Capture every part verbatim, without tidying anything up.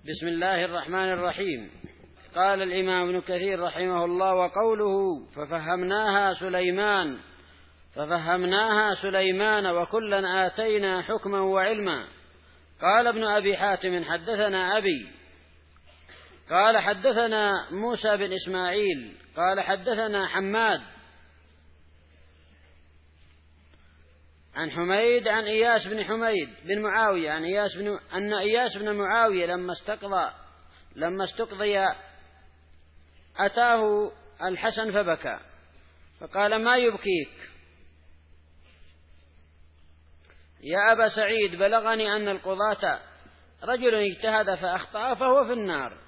بسم الله الرحمن الرحيم. قال الإمام ابن كثير رحمه الله: وقوله ففهمناها سليمان ففهمناها سليمان وكلا آتينا حكما وعلما. قال ابن أبي حاتم: حدثنا أبي قال حدثنا موسى بن إسماعيل قال حدثنا حماد عن حميد عن إياس بن حميد بن معاوية عن إياس بن أن إياس بن معاوية لما استقضى لما استقضي أتاه الحسن فبكى فقال: ما يبكيك يا أبا سعيد؟ بلغني أن القضاة رجل اجتهد فأخطأ فهو في النار.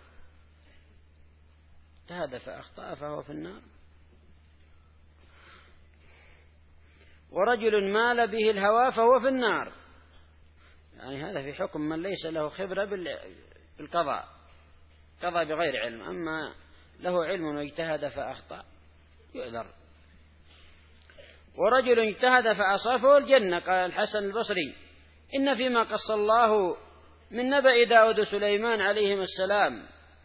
اجتهد فأخطأ فهو في النار، ورجل مال به الهوى فهو في النار. يعني هذا في حكم من ليس له خبرة بالقضاء، قضى بغير علم. أما له علم واجتهد فأخطأ يعذر. ورجل اجتهد فأصاب فهو الجنة. قال الحسن البصري: إن فيما قص الله من نبأ داود سليمان عليهما السلام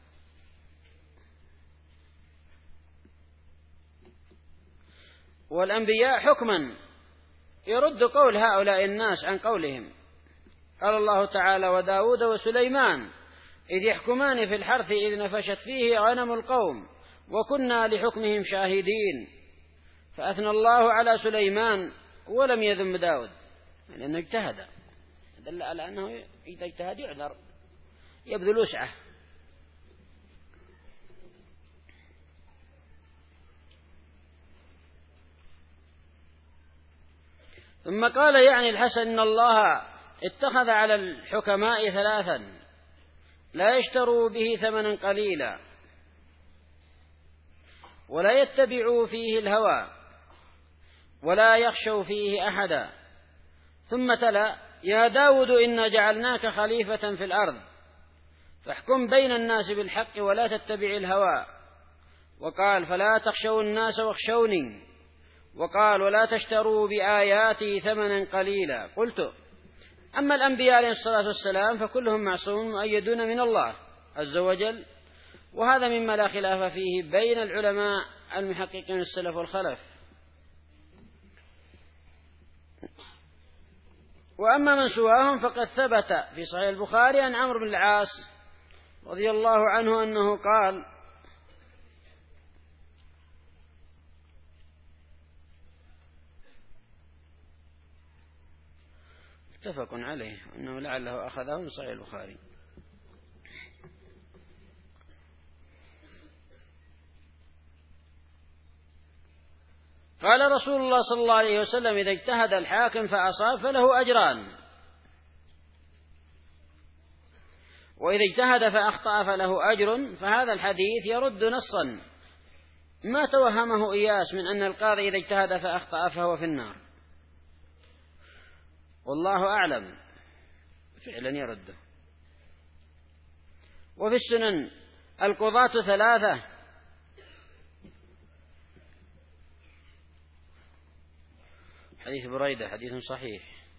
والأنبياء حكما يرد قول هؤلاء الناس عن قولهم. قال الله تعالى: وداود وسليمان إذ يحكمان في الحرث إذ نفشت فيه غنم القوم وكنا لحكمهم شاهدين. فأثنى الله على سليمان ولم يذم داود لأنه اجتهد، دل على أنه إذا اجتهد يعذر، يبذل وسعه. ثم قال يعني الحسن: إن الله اتخذ على الحكماء ثلاثا لا يشتروا به ثمنا قليلا ولا يتبعوا فيه الهوى ولا يخشوا فيه أحدا. ثم تلا: يا داود إنا جعلناك خليفة في الأرض فاحكم بين الناس بالحق ولا تتبع الهوى. وقال: فلا تخشوا الناس واخشوني. وقال: ولا تشتروا بآياتي ثمنا قليلا. قلت: أما الأنبياء عليهم الصلاة والسلام فكلهم معصوم مؤيدون من الله عز وجل، وهذا مما لا خلاف فيه بين العلماء المحققين السلف والخلف. وأما من سواهم فقد ثبت في صحيح البخاري عن عمرو بن العاص رضي الله عنه أنه قال: متفق عليه أنه لعله أخذه من صحيح البخاري. قال رسول الله صلى الله عليه وسلم: إذا اجتهد الحاكم فأصاب فله أجران، وإذا اجتهد فأخطأ فله أجر. فهذا الحديث يرد نصا ما توهمه إياس من أن القاضي إذا اجتهد فأخطأ فهو في النار، والله أعلم، فعلا يرده. وفي السنن القضاة ثلاثة: حديث بريدة حديث صحيح.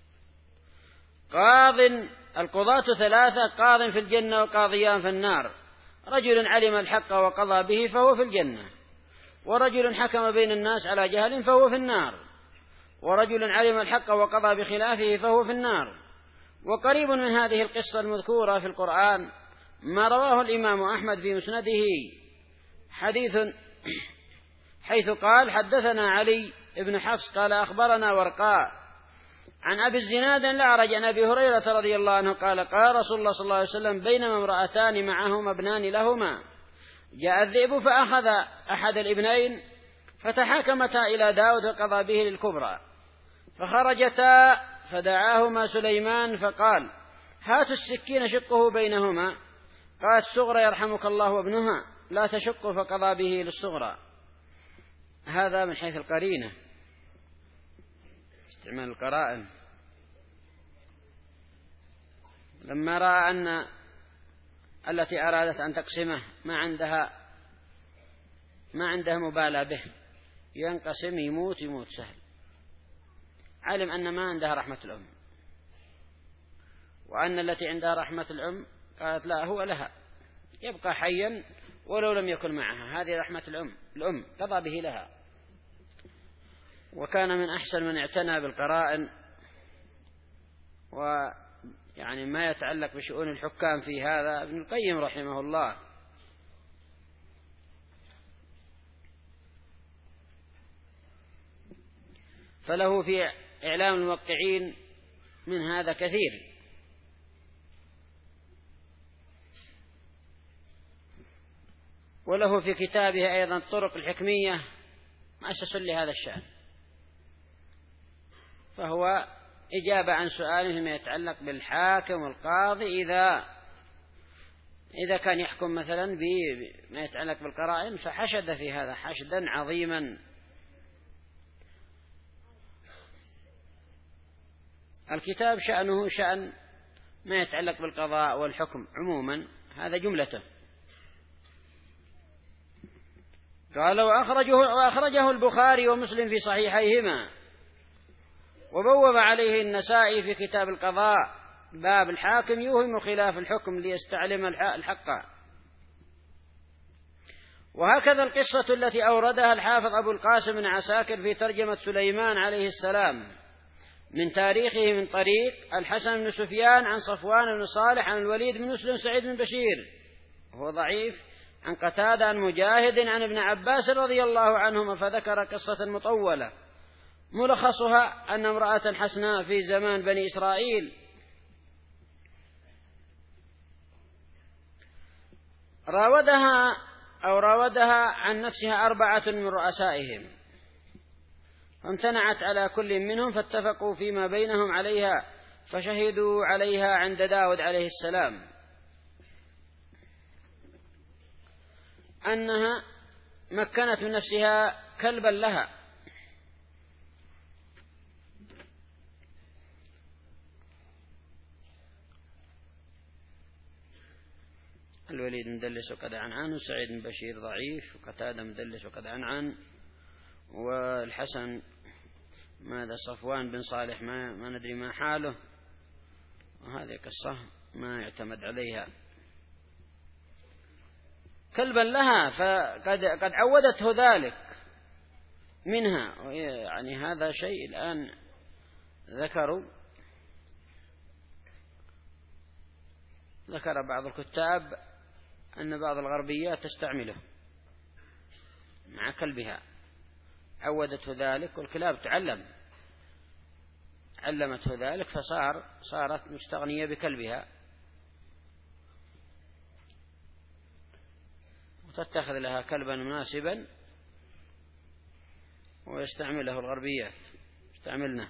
قاض القضاة ثلاثة: قاض في الجنة وقاضيان في النار. رجل علم الحق وقضى به فهو في الجنة، ورجل حكم بين الناس على جهل فهو في النار، ورجل علم الحق وقضى بخلافه فهو في النار. وقريب من هذه القصة المذكورة في القرآن ما رواه الإمام أحمد في مسنده حديث حيث قال: حدثنا علي ابن حفص قال أخبرنا ورقاء عن أبي الزناد الأعرج عن أبي هريرة رضي الله عنه قال: قال رسول الله صلى الله عليه وسلم: بينما امرأتان معهما ابنان لهما جاء الذئب فأخذ أحد الابنين فتحاكمتا إلى داود وقضى به للكبرى، فخرجتا فدعاهما سليمان فقال: هاتوا السكين شقه بينهما. قال: الصغرى يرحمك الله وابنها لا تشق، فقضى به للصغرى. هذا من حيث القرينة، استعمال القرائن. لما رأى أن التي أرادت أن تقسمه ما عندها ما عندها مبالاة به، ينقسم يموت يموت سهل، علم أن ما عندها رحمة الأم، وأن التي عندها رحمة الأم قالت لا هو لها، يبقى حيا ولو لم يكن معها. هذه رحمة الأم، الأم قضى به لها. وكان من أحسن من اعتنى بالقرائن ويعني ما يتعلق بشؤون الحكام في هذا ابن القيم رحمه الله. فله في إعلام الموقعين من هذا كثير. وله في كتابه أيضا الطرق الحكمية مؤسس لهذا الشأن، فهو إجابة عن سؤاله فيما يتعلق بالحاكم والقاضي إذا إذا كان يحكم مثلا بما يتعلق بالقرائن، فحشد في هذا حشدا عظيما. الكتاب شأنه شأن ما يتعلق بالقضاء والحكم عموما، هذا جملته. قال وأخرجه, وأخرجه البخاري ومسلم في صحيحيهما، وبوب عليه النسائي في كتاب القضاء باب الحاكم يوهم خلاف الحكم ليستعلم الحق. وهكذا القصة التي أوردها الحافظ أبو القاسم بن عساكر في ترجمة سليمان عليه السلام من تاريخه من طريق الحسن بن سفيان عن صفوان بن صالح عن الوليد بن مسلم سعيد بن بشير، وهو ضعيف، عن قتادة عن مجاهد عن ابن عباس رضي الله عنهما، فذكر قصة مطولة ملخصها أن امرأة حسناء في زمان بني إسرائيل راودها أو راودها عن نفسها أربعة من رؤسائهم، فامتنعت على كل منهم، فاتفقوا فيما بينهم عليها، فشهدوا عليها عند داود عليه السلام أنها مكنت من نفسها كلبا لها، الوليد مدلس وقد عن عنه، سعيد بن بشير ضعيف، وقتادة مدلس وقد عن عن، والحسن ماذا صفوان بن صالح ما, ما ندري ما حاله، وهذه قصة ما يعتمد عليها. كلبا لها فقد قد عودته ذلك منها، يعني هذا شيء الآن ذكروا ذكر بعض الكتاب أن بعض الغربيات تستعمله مع كلبها، عودته ذلك، والكلاب تعلم علمته ذلك، فصار صارت مستغنية بكلبها وتتخذ لها كلبا مناسبا ويستعمله الغربيات يستعملنا.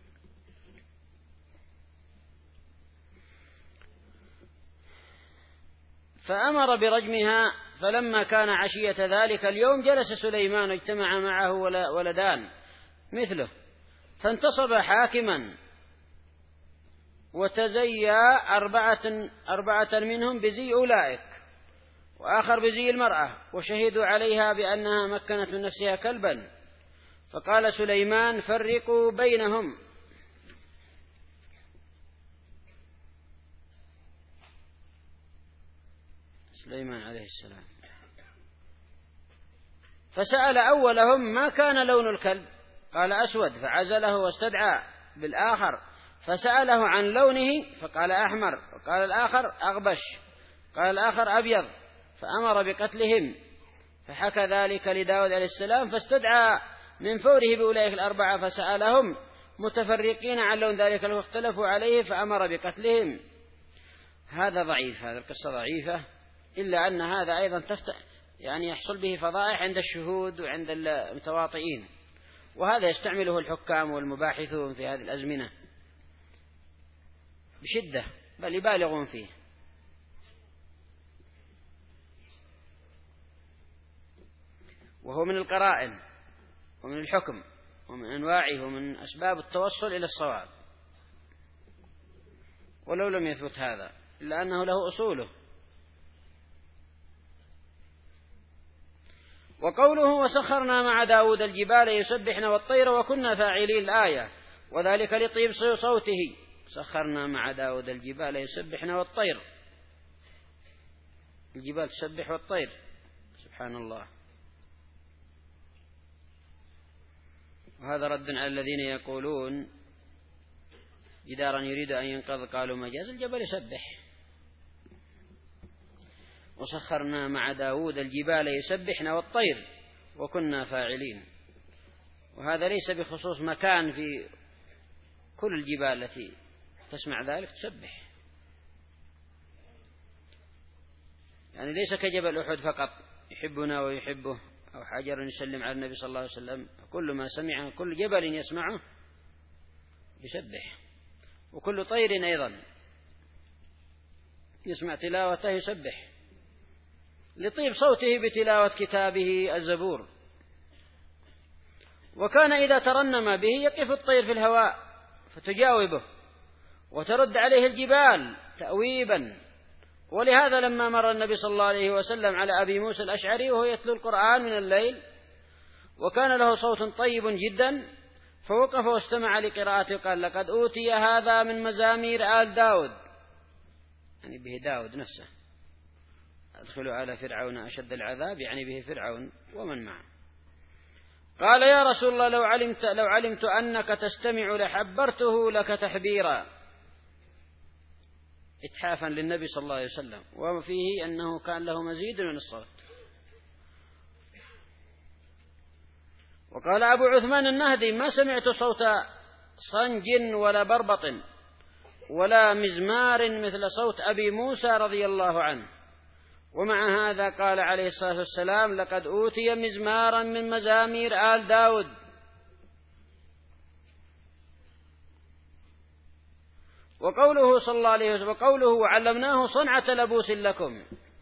فأمر برجمها، فلما كان عشية ذلك اليوم جلس سليمان واجتمع معه ولدان مثله، فانتصب حاكما وتزيى أربعة, أربعة منهم بزي أولئك وآخر بزي المرأة، وشهدوا عليها بأنها مكنت من نفسها كلبا. فقال سليمان فرقوا بينهم، سليمان عليه السلام، فسأل أولهم ما كان لون الكلب، قال أسود، فعزله واستدعى بالآخر فسأله عن لونه فقال أحمر، وقال الآخر أغبش، قال الآخر أبيض، فأمر بقتلهم. فحكى ذلك لداود عليه السلام، فاستدعى من فوره بأولئك الأربعة فسألهم متفرقين عن لون ذلك واختلفوا عليه، فأمر بقتلهم. هذا ضعيف، هذا القصة ضعيفة، إلا أن هذا أيضا تفتح يعني يحصل به فضائح عند الشهود وعند المتواطئين، وهذا يستعمله الحكام والمباحثون في هذه الأزمنة بشدة، بل يبالغون فيه. وهو من القرائن ومن الحكم ومن أنواعه ومن أسباب التوصل إلى الصواب، ولو لم يثبت هذا إلا أنه له أصوله. وقوله وسخرنا مع داود الجبال يسبحن والطير وكنا فاعلين الآية، وذلك لطيب صوته، سخرنا مع داود الجبال يسبحن والطير، الجبال تسبح والطير، سبحان الله. وهذا رد على الذين يقولون جدارا يريد أن ينقض، قالوا مجاز، الجبل يسبح. وسخرنا مع داود الجبال يسبحنا والطير وكنا فاعلين. وهذا ليس بخصوص مكان، في كل الجبال التي تسمع ذلك تسبح، يعني ليس كجبل أحد فقط يحبنا ويحبه، أو حجر يسلم على النبي صلى الله عليه وسلم، كل ما سمع، كل جبل يسمعه يسبح، وكل طير أيضا يسمع تلاوته يسبح لطيب صوته بتلاوة كتابه الزبور. وكان إذا ترنم به يقف الطير في الهواء فتجاوبه وترد عليه الجبال تأويبا. ولهذا لما مر النبي صلى الله عليه وسلم على أبي موسى الأشعري وهو يتلو القرآن من الليل وكان له صوت طيب جدا، فوقف واستمع لقراءته قال: لقد أوتي هذا من مزامير آل داود، يعني به داود نفسه. أدخلوا على فرعون أشد العذاب، يعني به فرعون ومن معه. قال: يا رسول الله لو علمت, لو علمت أنك تستمع لحبرته لك تحبيرا، إتحافا للنبي صلى الله عليه وسلم، وفيه أنه كان له مزيد من الصوت. وقال أبو عثمان النهدي: ما سمعت صوت صنج ولا بربط ولا مزمار مثل صوت أبي موسى رضي الله عنه. ومع هذا قال عليه الصلاة والسلام: لقد أوتي مزمارا من مزامير آل داود. وقوله صلى الله عليه وسلم وقوله: وعلمناه صنعة لبوس لكم،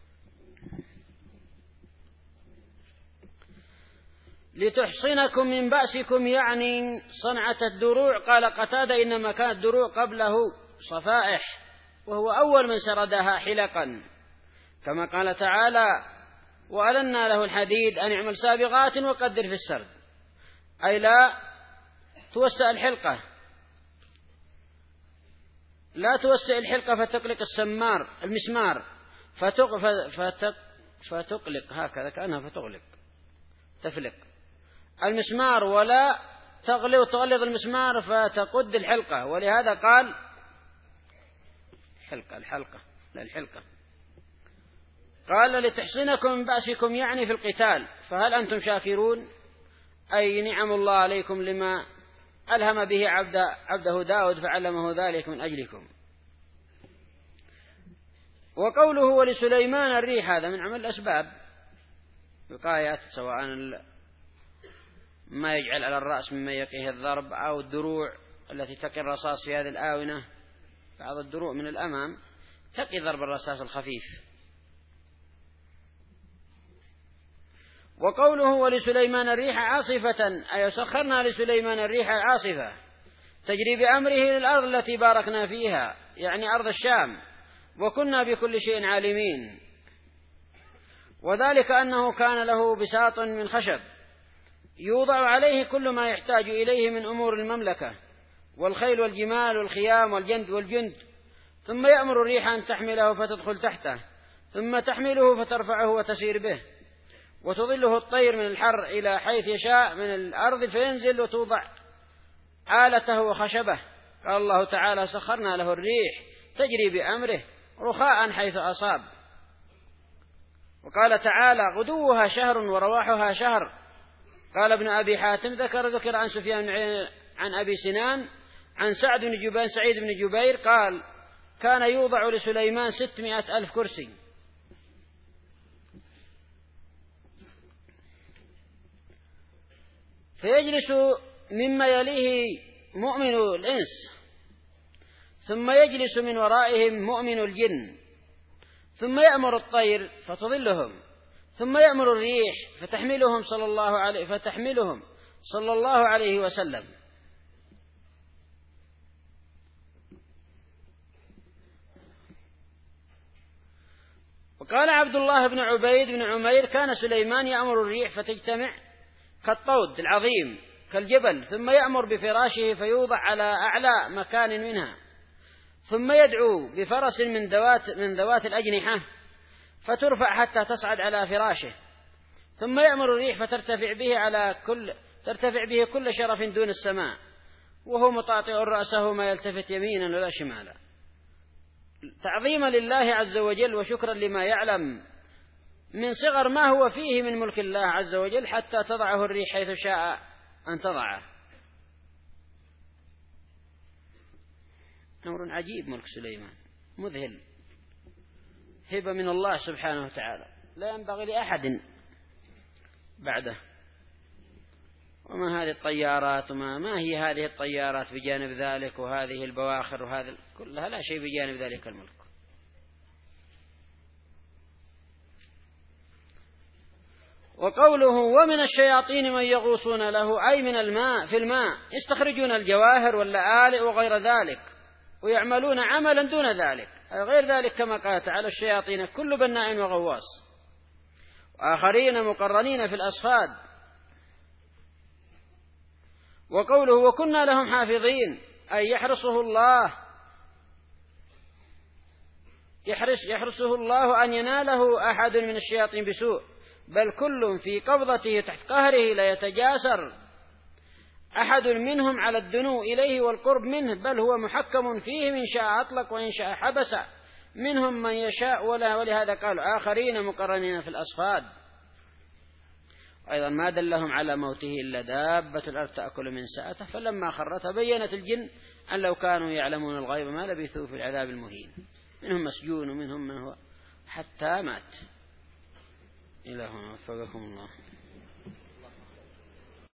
لتحصنكم من بأسكم، يعني صنعة الدروع. قال قتادة: إنما كانت الدروع قبله صفائح، وهو أول من سردها حلقا، كما قال تعالى: وألنا له الحديد أن يعمل سابغات وقدر في السرد، أي لا توسع الحلقة، لا توسع الحلقة فتقلق السمار المسمار فتق فتقلق هكذا كأنها فتغلق تفلق المسمار، ولا تغلظ تغلظ المسمار فتقد الحلقة. ولهذا قال حلقة الحلقة لا الحلقة. قال: لتحصنكم من بأسكم، يعني في القتال، فهل أنتم شاكرون؟ أي نعم الله عليكم لما ألهم به عبد عبده داود فعلمه ذلك من أجلكم. وقوله: ولسليمان الريح، هذا من عمل الأسباب، وقايات، سواء ما يجعل على الرأس مما يقيه الضرب، أو الدروع التي تقي الرصاص في هذه الآونة. بعض الدروع من الأمام تقي ضرب الرصاص الخفيف. وقوله: ولسليمان الريح عاصفة، أي سخرنا لسليمان الريح عاصفة تجري بأمره للأرض التي باركنا فيها، يعني أرض الشام، وكنا بكل شيء عالمين. وذلك أنه كان له بساط من خشب يوضع عليه كل ما يحتاج إليه من أمور المملكة، والخيل والجمال والخيام والجند والجند، ثم يأمر الريح أن تحمله فتدخل تحته، ثم تحمله فترفعه وتسير به، وتظله الطير من الحر إلى حيث يشاء من الأرض، فينزل وتوضع آلته وخشبه. قال الله تعالى: سخرنا له الريح تجري بأمره رخاء حيث أصاب. وقال تعالى: غدوها شهر ورواحها شهر. قال ابن أبي حاتم: ذكر ذكر عن سفيان عن أبي سنان عن سعد بن جبير سعيد بن جبير قال: كان يوضع لسليمان ستمائة ألف كرسي. فيجلس مما يليه مؤمن الإنس، ثم يجلس من ورائهم مؤمن الجن، ثم يأمر الطير فتظلهم، ثم يأمر الريح فتحملهم صلى الله عليه فتحملهم صلى الله عليه وسلم. وقال عبد الله بن عبيد بن عمير: كان سليمان يأمر الريح فتجتمع كالطود العظيم كالجبل، ثم يأمر بفراشه فيوضع على أعلى مكان منها، ثم يدعو بفرس من ذوات من ذوات الأجنحة فترفع حتى تصعد على فراشه، ثم يأمر الريح فترتفع به على كل ترتفع به كل شرف دون السماء، وهو مطاطئ رأسه ما يلتفت يمينا ولا شمالا، تعظيما لله عز وجل وشكرا لما يعلم من صغر ما هو فيه من ملك الله عز وجل، حتى تضعه الريح حيث شاء أن تضعه. أمر عجيب ملك سليمان، مذهل، هبة من الله سبحانه وتعالى لا ينبغي لأحد بعده. وما هذه الطيارات وما ما هي هذه الطيارات بجانب ذلك، وهذه البواخر وهذا كلها لا شيء بجانب ذلك الملك. وقوله ومن الشياطين من يغوصون له، أي من الماء في الماء يستخرجون الجواهر واللآلئ وغير ذلك، ويعملون عملا دون ذلك غير ذلك، كما قال تعالى الشياطين كل بناء وغواص، وآخرين مقرنين في الأصفاد. وقوله وكنا لهم حافظين، أي يحرسه الله يحرس يحرسه الله أن يناله أحد من الشياطين بسوء، بل كل في قبضته تحت قهره لا يتجاسر أحد منهم على الدنو إليه والقرب منه، بل هو محكم فيه، من شاء أطلق وإن شاء حبس منهم من يشاء، ولا ولهذا قالوا آخرين مقرنين في الأصفاد. أيضا ما دلهم على موته إلا دابة الأرض تأكل من ساءته، فلما خر تبينت الجن أن لو كانوا يعلمون الغيب ما لبثوا في العذاب المهين، منهم مسجون ومنهم من هو حتى مات. إلى هنا وفقكم الله.